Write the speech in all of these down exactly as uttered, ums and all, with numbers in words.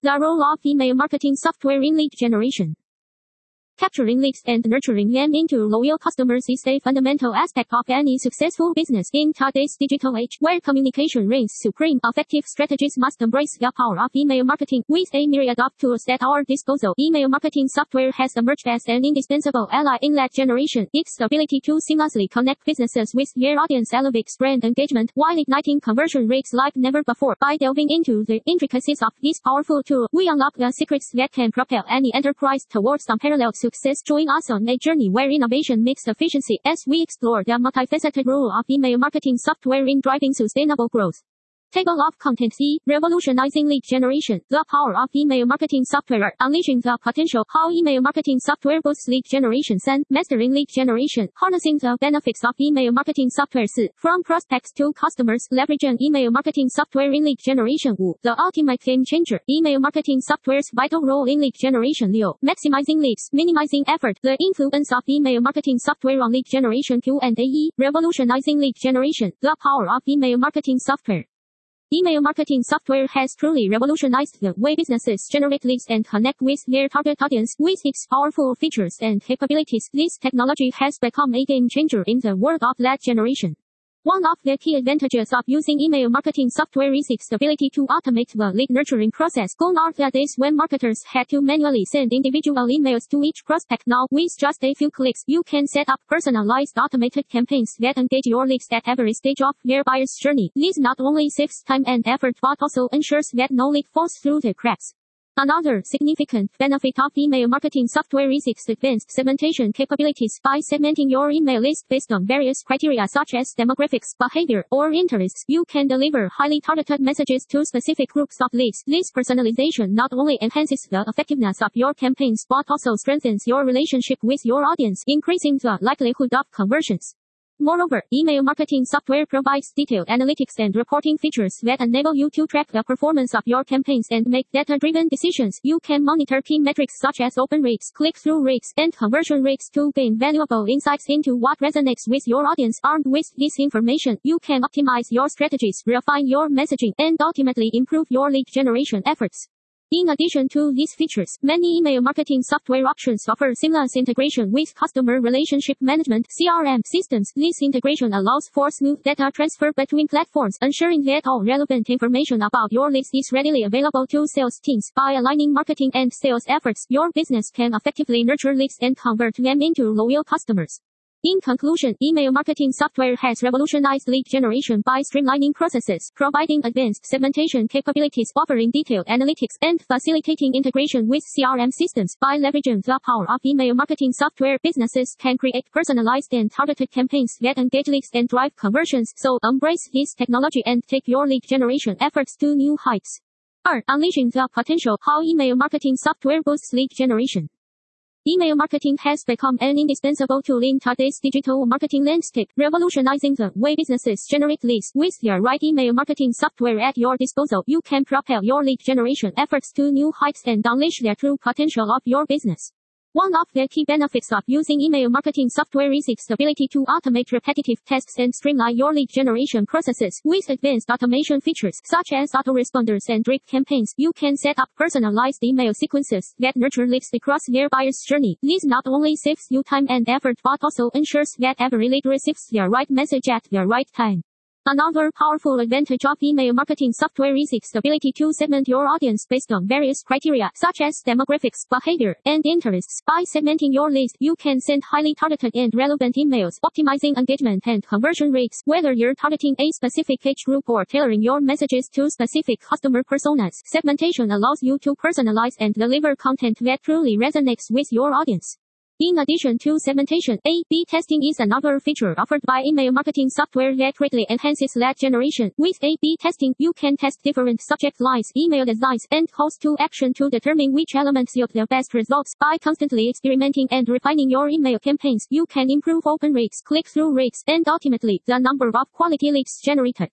The role of email marketing software in lead generation. Capturing leads and nurturing them into loyal customers is a fundamental aspect of any successful business. In today's digital age, where communication reigns supreme, effective strategies must embrace the power of email marketing. With a myriad of tools at our disposal, email marketing software has emerged as an indispensable ally in lead generation. Its ability to seamlessly connect businesses with their audience elevates brand engagement, while igniting conversion rates like never before. By delving into the intricacies of this powerful tool, we unlock the secrets that can propel any enterprise towards unparalleled success. Join us on a journey where innovation meets efficiency as we explore the multifaceted role of email marketing software in driving sustainable growth. Table of Contents E. Revolutionizing lead generation. The power of email marketing software. Unleashing the potential. How email marketing software boosts lead generation. Sen. Mastering lead generation. Harnessing the benefits of email marketing software. S. From prospects to customers. Leveraging email marketing software in lead generation. U. The ultimate game changer. Email marketing software's vital role in lead generation. Leo. Maximizing leads. Minimizing effort. The influence of email marketing software on lead generation. Q and A. E. Revolutionizing lead generation. The power of email marketing software. Email marketing software has truly revolutionized the way businesses generate leads and connect with their target audience. With its powerful features and capabilities, this technology has become a game changer in the world of lead generation. One of the key advantages of using email marketing software is its ability to automate the lead nurturing process. Gone are the days when marketers had to manually send individual emails to each prospect. Now, with just a few clicks, you can set up personalized automated campaigns that engage your leads at every stage of their buyer's journey. This not only saves time and effort but also ensures that no lead falls through the cracks. Another significant benefit of email marketing software is its advanced segmentation capabilities. By segmenting your email list based on various criteria such as demographics, behavior, or interests, you can deliver highly targeted messages to specific groups of leads. This personalization not only enhances the effectiveness of your campaigns but also strengthens your relationship with your audience, increasing the likelihood of conversions. Moreover, email marketing software provides detailed analytics and reporting features that enable you to track the performance of your campaigns and make data-driven decisions. You can monitor key metrics such as open rates, click-through rates, and conversion rates to gain valuable insights into what resonates with your audience. Armed with this information, you can optimize your strategies, refine your messaging, and ultimately improve your lead generation efforts. In addition to these features, many email marketing software options offer seamless integration with customer relationship management (C R M) systems. This integration allows for smooth data transfer between platforms, ensuring that all relevant information about your leads is readily available to sales teams. By aligning marketing and sales efforts, your business can effectively nurture leads and convert them into loyal customers. In conclusion, email marketing software has revolutionized lead generation by streamlining processes, providing advanced segmentation capabilities, offering detailed analytics, and facilitating integration with C R M systems. By leveraging the power of email marketing software, businesses can create personalized and targeted campaigns that engage leads and drive conversions. So, embrace this technology and take your lead generation efforts to new heights. R. Unleashing the potential. How email marketing software boosts lead generation. Email marketing has become an indispensable tool in today's digital marketing landscape, revolutionizing the way businesses generate leads. With your right email marketing software at your disposal, you can propel your lead generation efforts to new heights and unleash the true potential of your business. One of the key benefits of using email marketing software is its ability to automate repetitive tasks and streamline your lead generation processes. With advanced automation features such as autoresponders and drip campaigns, you can set up personalized email sequences that nurture leads across their buyer's journey. This not only saves you time and effort but also ensures that every lead receives the right message at the right time. Another powerful advantage of email marketing software is its ability to segment your audience based on various criteria such as demographics, behavior, and interests. By segmenting your list, you can send highly targeted and relevant emails, optimizing engagement and conversion rates. Whether you're targeting a specific age group or tailoring your messages to specific customer personas, segmentation allows you to personalize and deliver content that truly resonates with your audience. In addition to segmentation, A B testing is another feature offered by email marketing software that greatly enhances lead generation. With A B testing, you can test different subject lines, email designs, and calls to action to determine which elements yield the best results. By constantly experimenting and refining your email campaigns, you can improve open rates, click-through rates, and ultimately, the number of quality leads generated.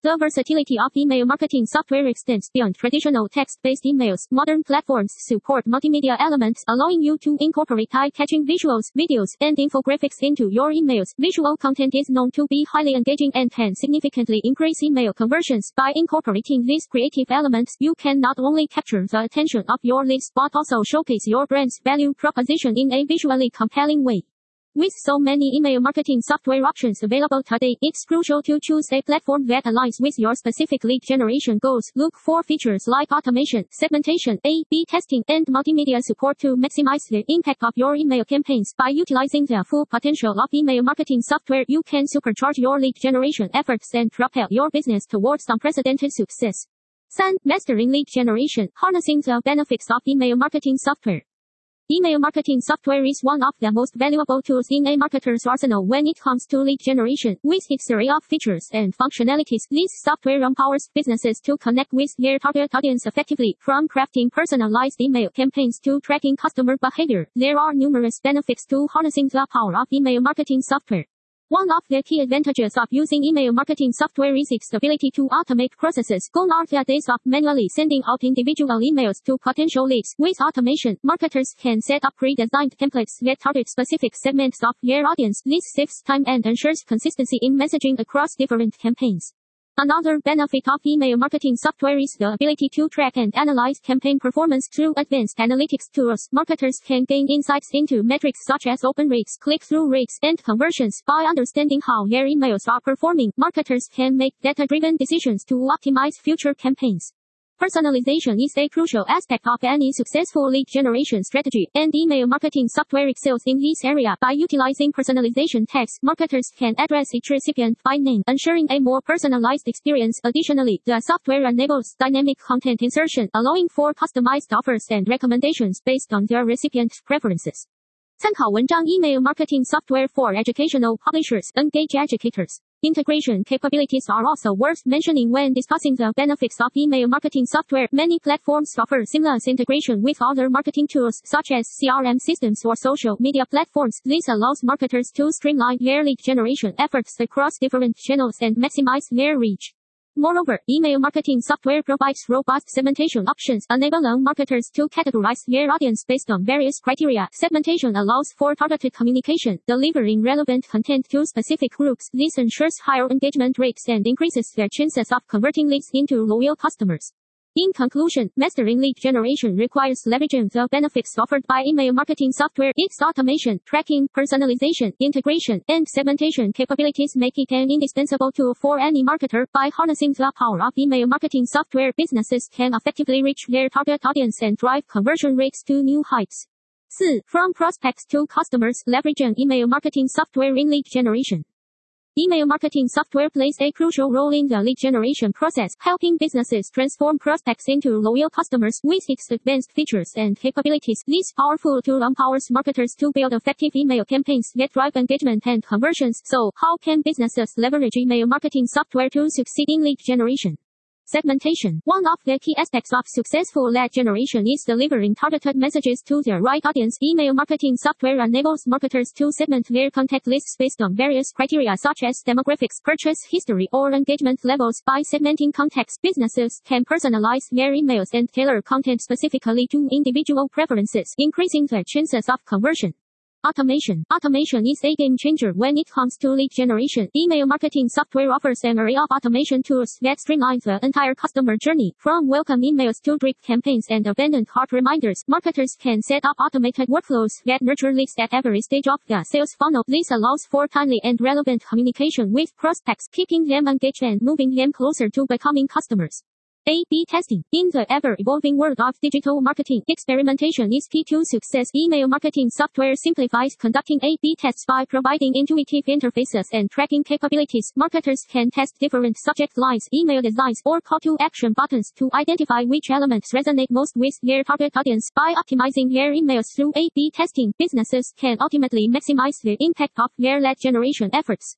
The versatility of email marketing software extends beyond traditional text-based emails. Modern platforms support multimedia elements, allowing you to incorporate eye-catching visuals, videos, and infographics into your emails. Visual content is known to be highly engaging and can significantly increase email conversions. By incorporating these creative elements, you can not only capture the attention of your leads but also showcase your brand's value proposition in a visually compelling way. With so many email marketing software options available today, it's crucial to choose a platform that aligns with your specific lead generation goals. Look for features like automation, segmentation, A B testing, and multimedia support to maximize the impact of your email campaigns. By utilizing the full potential of email marketing software, you can supercharge your lead generation efforts and propel your business towards unprecedented success. three. Mastering lead generation, harnessing the benefits of email marketing software. Email marketing software is one of the most valuable tools in a marketer's arsenal when it comes to lead generation. With its array of features and functionalities, this software empowers businesses to connect with their target audience effectively. From crafting personalized email campaigns to tracking customer behavior, there are numerous benefits to harnessing the power of email marketing software. One of the key advantages of using email marketing software is its ability to automate processes. Gone are the days of manually sending out individual emails to potential leads. With automation, marketers can set up pre-designed templates that target specific segments of their audience. This saves time and ensures consistency in messaging across different campaigns. Another benefit of email marketing software is the ability to track and analyze campaign performance through advanced analytics tools. Marketers can gain insights into metrics such as open rates, click-through rates, and conversions. By understanding how their emails are performing, marketers can make data-driven decisions to optimize future campaigns. Personalization is a crucial aspect of any successful lead generation strategy, and email marketing software excels in this area. By utilizing personalization tags, marketers can address each recipient by name, ensuring a more personalized experience. Additionally, the software enables dynamic content insertion, allowing for customized offers and recommendations based on their recipient's preferences. 参考文章 Email marketing software for educational publishers. Engage educators. Integration capabilities are also worth mentioning when discussing the benefits of email marketing software. Many platforms offer seamless integration with other marketing tools, such as C R M systems or social media platforms. This allows marketers to streamline their lead generation efforts across different channels and maximize their reach. Moreover, email marketing software provides robust segmentation options, enabling marketers to categorize their audience based on various criteria. Segmentation allows for targeted communication, delivering relevant content to specific groups. This ensures higher engagement rates and increases their chances of converting leads into loyal customers. In conclusion, mastering lead generation requires leveraging the benefits offered by email marketing software. Its automation, tracking, personalization, integration, and segmentation capabilities make it an indispensable tool for any marketer. By harnessing the power of email marketing software, businesses can effectively reach their target audience and drive conversion rates to new heights. four. From prospects to customers, leveraging email marketing software in lead generation. Email marketing software plays a crucial role in the lead generation process, helping businesses transform prospects into loyal customers. With its advanced features and capabilities, this powerful tool empowers marketers to build effective email campaigns that drive engagement and conversions. So, how can businesses leverage email marketing software to succeed in lead generation? Segmentation. One of the key aspects of successful lead generation is delivering targeted messages to the right audience. Email marketing software enables marketers to segment their contact lists based on various criteria such as demographics, purchase history, or engagement levels. By segmenting contacts, businesses can personalize their emails and tailor content specifically to individual preferences, increasing the chances of conversion. Automation. Automation is a game changer when it comes to lead generation. Email marketing software offers an array of automation tools that streamline the entire customer journey. From welcome emails to drip campaigns and abandoned cart reminders, marketers can set up automated workflows that nurture leads at every stage of the sales funnel. This allows for timely and relevant communication with prospects, keeping them engaged and moving them closer to becoming customers. A B testing. In the ever-evolving world of digital marketing, experimentation is key to success. Email marketing software simplifies conducting A B tests by providing intuitive interfaces and tracking capabilities. Marketers can test different subject lines, email designs, or call-to-action buttons to identify which elements resonate most with their target audience. By optimizing their emails through A B testing, businesses can ultimately maximize the impact of their lead generation efforts.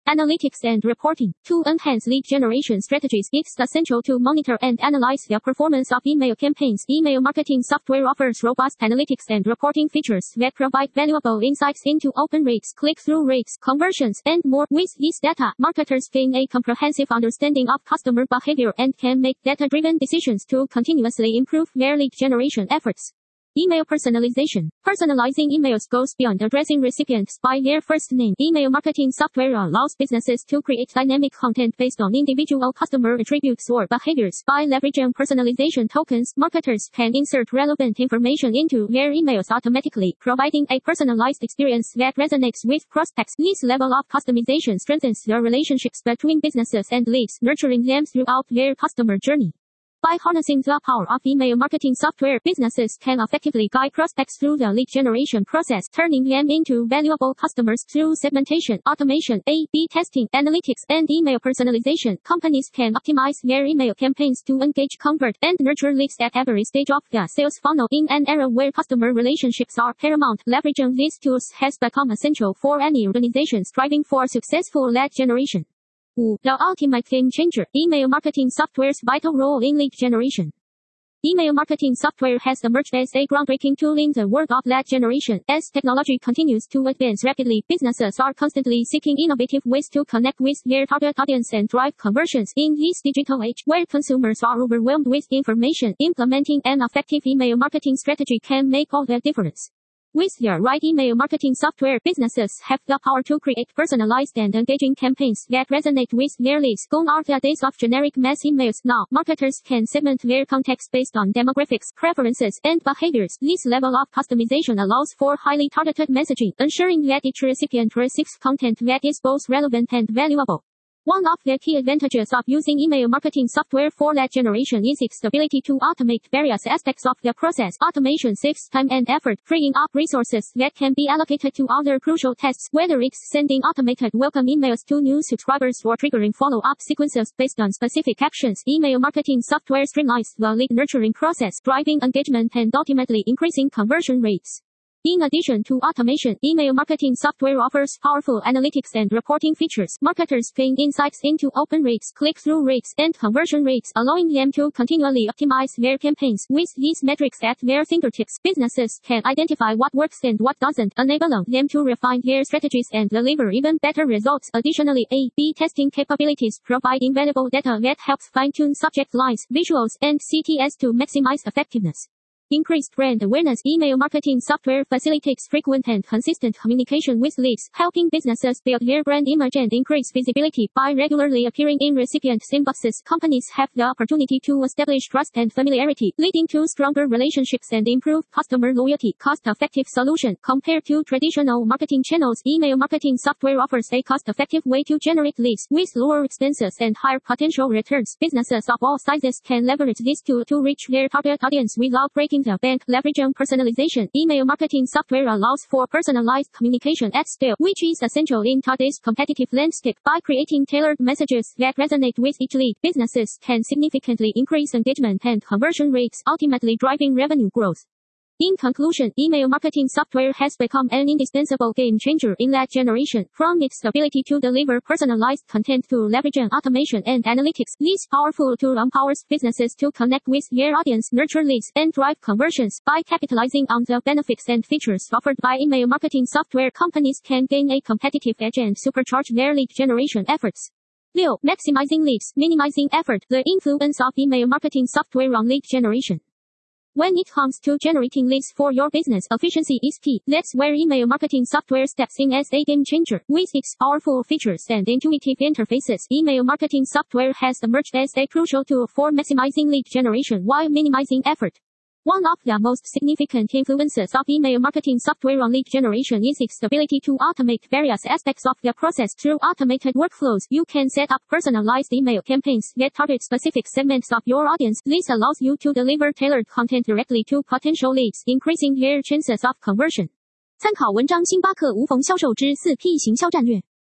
analytics and reporting. To enhance lead generation strategies, it's essential to monitor and analyze the performance of email campaigns. Email marketing software offers robust analytics and reporting features that provide valuable insights into open rates, click-through rates, conversions, and more. With this data, marketers gain a comprehensive understanding of customer behavior and can make data-driven decisions to continuously improve their lead generation efforts. Email personalization. Personalizing emails goes beyond addressing recipients by their first name. Email marketing software allows businesses to create dynamic content based on individual customer attributes or behaviors. By leveraging personalization tokens, marketers can insert relevant information into their emails automatically, providing a personalized experience that resonates with prospects. This level of customization strengthens the relationships between businesses and leads, nurturing them throughout their customer journey. By harnessing the power of email marketing software, businesses can effectively guide prospects through the lead generation process, turning them into valuable customers through segmentation, automation, A B testing, analytics, and email personalization. Companies can optimize their email campaigns to engage, convert, and nurture leads at every stage of the sales funnel. In an era where customer relationships are paramount, leveraging these tools has become essential for any organization striving for successful lead generation. five. The ultimate game changer. Email marketing software's vital role in lead generation. Email marketing software has emerged as a groundbreaking tool in the world of lead generation. As technology continues to advance rapidly, businesses are constantly seeking innovative ways to connect with their target audience and drive conversions. In this digital age, where consumers are overwhelmed with information, implementing an effective email marketing strategy can make all the difference. With the right email marketing software, businesses have the power to create personalized and engaging campaigns that resonate with their leads. Gone are the days of generic mass emails. Now, marketers can segment their contacts based on demographics, preferences, and behaviors. This level of customization allows for highly targeted messaging, ensuring that each recipient receives content that is both relevant and valuable. One of the key advantages of using email marketing software for lead generation is its ability to automate various aspects of the process. Automation saves time and effort, freeing up resources that can be allocated to other crucial tasks, whether it's sending automated welcome emails to new subscribers or triggering follow-up sequences based on specific actions. Email marketing software streamlines the lead nurturing process, driving engagement and ultimately increasing conversion rates. In addition to automation, email marketing software offers powerful analytics and reporting features. Marketers gain insights into open rates, click-through rates, and conversion rates, allowing them to continually optimize their campaigns. With these metrics at their fingertips, businesses can identify what works and what doesn't, enabling them to refine their strategies and deliver even better results. Additionally, A B testing capabilities provide invaluable data that helps fine-tune subject lines, visuals, and C T S to maximize effectiveness. Increased brand awareness. Email marketing software facilitates frequent and consistent communication with leads, helping businesses build their brand image and increase visibility. By regularly appearing in recipients' inboxes, companies have the opportunity to establish trust and familiarity, leading to stronger relationships and improved customer loyalty. Cost-effective solution. Compared to traditional marketing channels, email marketing software offers a cost-effective way to generate leads. With lower expenses and higher potential returns, businesses of all sizes can leverage this tool to reach their target audience without breaking the bank. Leveraging personalization. Email marketing software allows for personalized communication at scale, which is essential in today's competitive landscape. By creating tailored messages that resonate with each lead, businesses can significantly increase engagement and conversion rates, ultimately driving revenue growth. In conclusion, email marketing software has become an indispensable game changer in lead generation. From its ability to deliver personalized content to leveraging automation and analytics, this powerful tool empowers businesses to connect with their audience, nurture leads, and drive conversions. By capitalizing on the benefits and features offered by email marketing software, companies can gain a competitive edge and supercharge their lead generation efforts. six. Maximizing leads, minimizing effort. The influence of email marketing software on lead generation. When it comes to generating leads for your business, efficiency is key. That's where email marketing software steps in as a game changer. With its powerful features and intuitive interfaces, email marketing software has emerged as a crucial tool for maximizing lead generation while minimizing effort. One of the most significant influences of email marketing software on lead generation is its ability to automate various aspects of the process. Through automated workflows, you can set up personalized email campaigns that target specific segments of your audience. This allows you to deliver tailored content directly to potential leads, increasing their chances of conversion. 参考文章星巴克无缝销售之 四 P 行销战略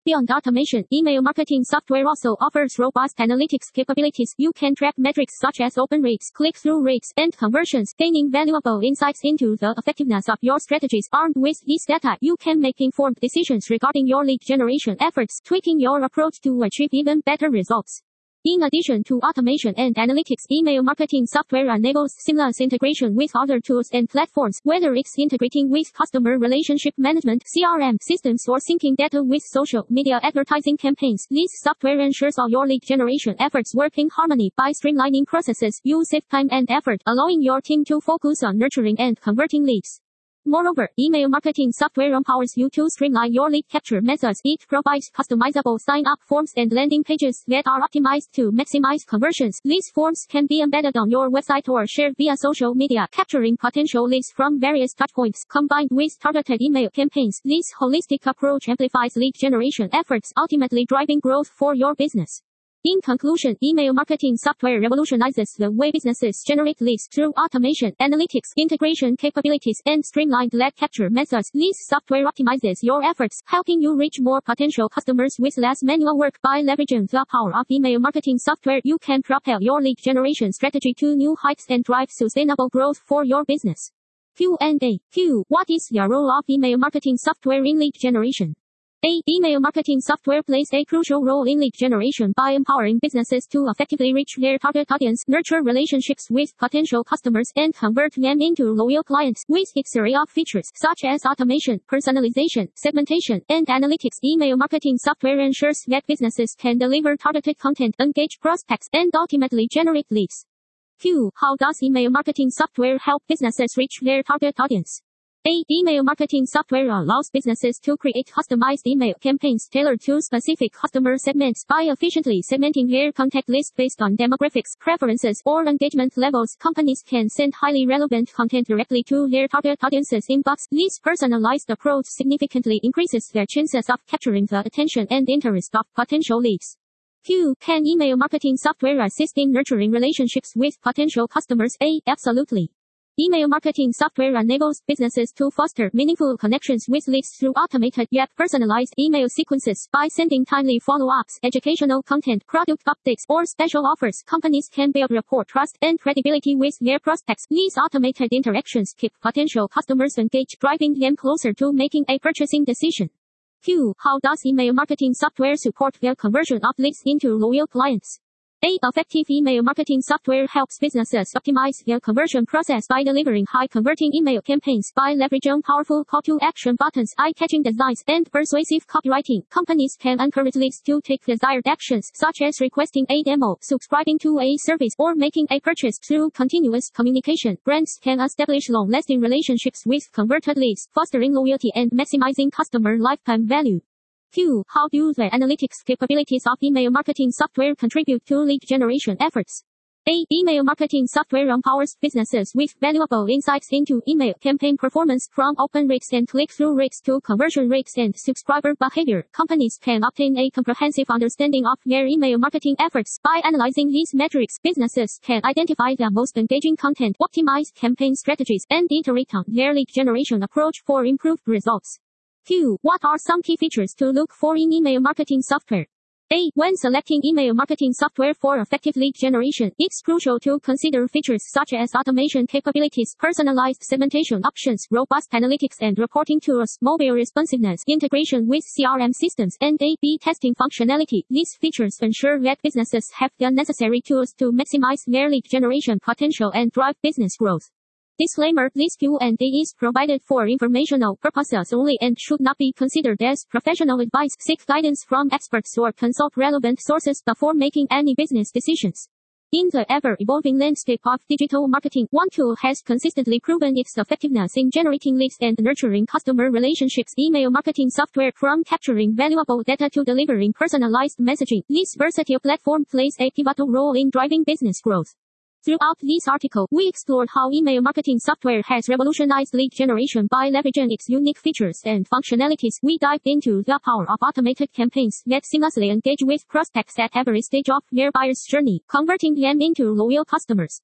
Beyond automation, email marketing software also offers robust analytics capabilities. You can track metrics such as open rates, click-through rates, and conversions, gaining valuable insights into the effectiveness of your strategies. Armed with these data, you can make informed decisions regarding your lead generation efforts, tweaking your approach to achieve even better results. In addition to automation and analytics, email marketing software enables seamless integration with other tools and platforms, whether it's integrating with customer relationship management, C R M systems, or syncing data with social media advertising campaigns. This software ensures all your lead generation efforts work in harmony. By streamlining processes, you save time and effort, allowing your team to focus on nurturing and converting leads. Moreover, email marketing software empowers you to streamline your lead capture methods. It provides customizable sign-up forms and landing pages that are optimized to maximize conversions. These forms can be embedded on your website or shared via social media, capturing potential leads from various touchpoints. Combined with targeted email campaigns, this holistic approach amplifies lead generation efforts, ultimately driving growth for your business. In conclusion, email marketing software revolutionizes the way businesses generate leads through automation, analytics, integration capabilities, and streamlined lead capture methods. This software optimizes your efforts, helping you reach more potential customers with less manual work. By leveraging the power of email marketing software, you can propel your lead generation strategy to new heights and drive sustainable growth for your business. Q and A. Q. What is the role of email marketing software in lead generation? A. Email marketing software plays a crucial role in lead generation by empowering businesses to effectively reach their target audience, nurture relationships with potential customers, and convert them into loyal clients. With its array of features such as automation, personalization, segmentation, and analytics, email marketing software ensures that businesses can deliver targeted content, engage prospects, and ultimately generate leads. Q. How does email marketing software help businesses reach their target audience? A. Email marketing software allows businesses to create customized email campaigns tailored to specific customer segments. By efficiently segmenting their contact list based on demographics, preferences, or engagement levels, companies can send highly relevant content directly to their target audience's inbox. This personalized approach significantly increases their chances of capturing the attention and interest of potential leads. Q. Can email marketing software assist in nurturing relationships with potential customers? A. Absolutely. Email marketing software enables businesses to foster meaningful connections with leads through automated yet personalized email sequences. By sending timely follow-ups, educational content, product updates, or special offers, companies can build rapport, trust, and credibility with their prospects. These automated interactions keep potential customers engaged, driving them closer to making a purchasing decision. Q. How does email marketing software support the conversion of leads into loyal clients? A. Effective email marketing software helps businesses optimize their conversion process by delivering high-converting email campaigns. By leveraging powerful call-to-action buttons, eye-catching designs, and persuasive copywriting, companies can encourage leads to take desired actions, such as requesting a demo, subscribing to a service, or making a purchase. Through continuous communication, brands can establish long-lasting relationships with converted leads, fostering loyalty and maximizing customer lifetime value. Q. How do the analytics capabilities of email marketing software contribute to lead generation efforts? A. Email marketing software empowers businesses with valuable insights into email campaign performance, from open rates and click-through rates to conversion rates and subscriber behavior. Companies can obtain a comprehensive understanding of their email marketing efforts. By analyzing these metrics, businesses can identify the most engaging content, optimize campaign strategies, and iterate on their lead generation approach for improved results. Q. What are some key features to look for in email marketing software? A. When selecting email marketing software for effective lead generation, it's crucial to consider features such as automation capabilities, personalized segmentation options, robust analytics and reporting tools, mobile responsiveness, integration with C R M systems, and A B testing functionality. These features ensure that businesses have the necessary tools to maximize their lead generation potential and drive business growth. Disclaimer: this Q and A is provided for informational purposes only and should not be considered as professional advice. Seek guidance from experts or consult relevant sources before making any business decisions. In the ever-evolving landscape of digital marketing, one tool has consistently proven its effectiveness in generating leads and nurturing customer relationships: email marketing software. From capturing valuable data to delivering personalized messaging, this versatile platform plays a pivotal role in driving business growth. Throughout this article, we explored how email marketing software has revolutionized lead generation by leveraging its unique features and functionalities. We dived into the power of automated campaigns that seamlessly engage with prospects at every stage of their buyer's journey, converting them into loyal customers.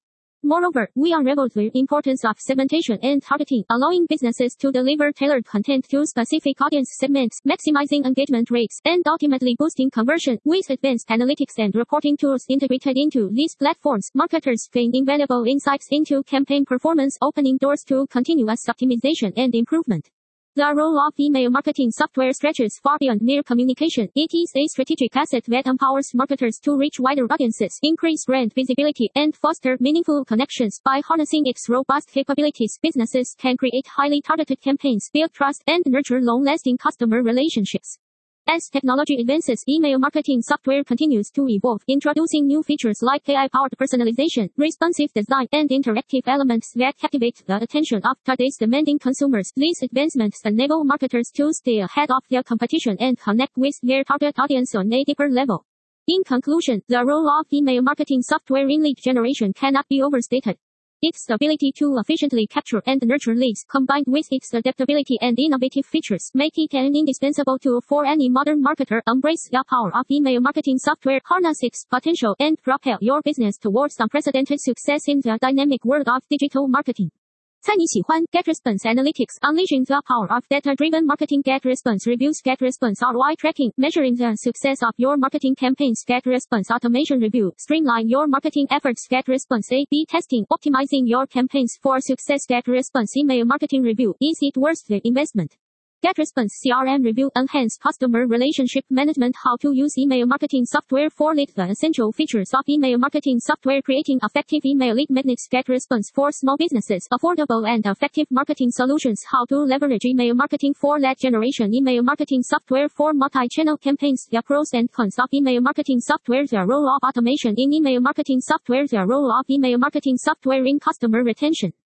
Moreover, we unraveled the importance of segmentation and targeting, allowing businesses to deliver tailored content to specific audience segments, maximizing engagement rates, and ultimately boosting conversion. With advanced analytics and reporting tools integrated into these platforms, marketers gain invaluable insights into campaign performance, opening doors to continuous optimization and improvement. The role of email marketing software stretches far beyond mere communication. It is a strategic asset that empowers marketers to reach wider audiences, increase brand visibility, and foster meaningful connections. By harnessing its robust capabilities, businesses can create highly targeted campaigns, build trust, and nurture long-lasting customer relationships. As technology advances, email marketing software continues to evolve, introducing new features like A I-powered personalization, responsive design, and interactive elements that captivate the attention of today's demanding consumers. These advancements enable marketers to stay ahead of their competition and connect with their target audience on a deeper level. In conclusion, the role of email marketing software in lead generation cannot be overstated. Its ability to efficiently capture and nurture leads, combined with its adaptability and innovative features, make it an indispensable tool for any modern marketer. Embrace the power of email marketing software, harness its potential, and propel your business towards unprecedented success in the dynamic world of digital marketing. 猜你喜欢 GetResponse Analytics, unleashing the power of data-driven marketing. GetResponse reviews. GetResponse R O I tracking, measuring the success of your marketing campaigns. GetResponse automation review, streamline your marketing efforts. GetResponse A B testing, optimizing your campaigns for success. GetResponse email marketing review, is it worth the investment? GetResponse C R M review, enhance customer relationship management. How to use email marketing software for lead. The essential features of email marketing software, creating effective email lead magnets. GetResponse for small businesses, affordable and effective marketing solutions. How to leverage email marketing for lead generation. Email marketing software for multi-channel campaigns. The pros and cons of email marketing software. The role of automation in email marketing software. The role of email marketing software in customer retention.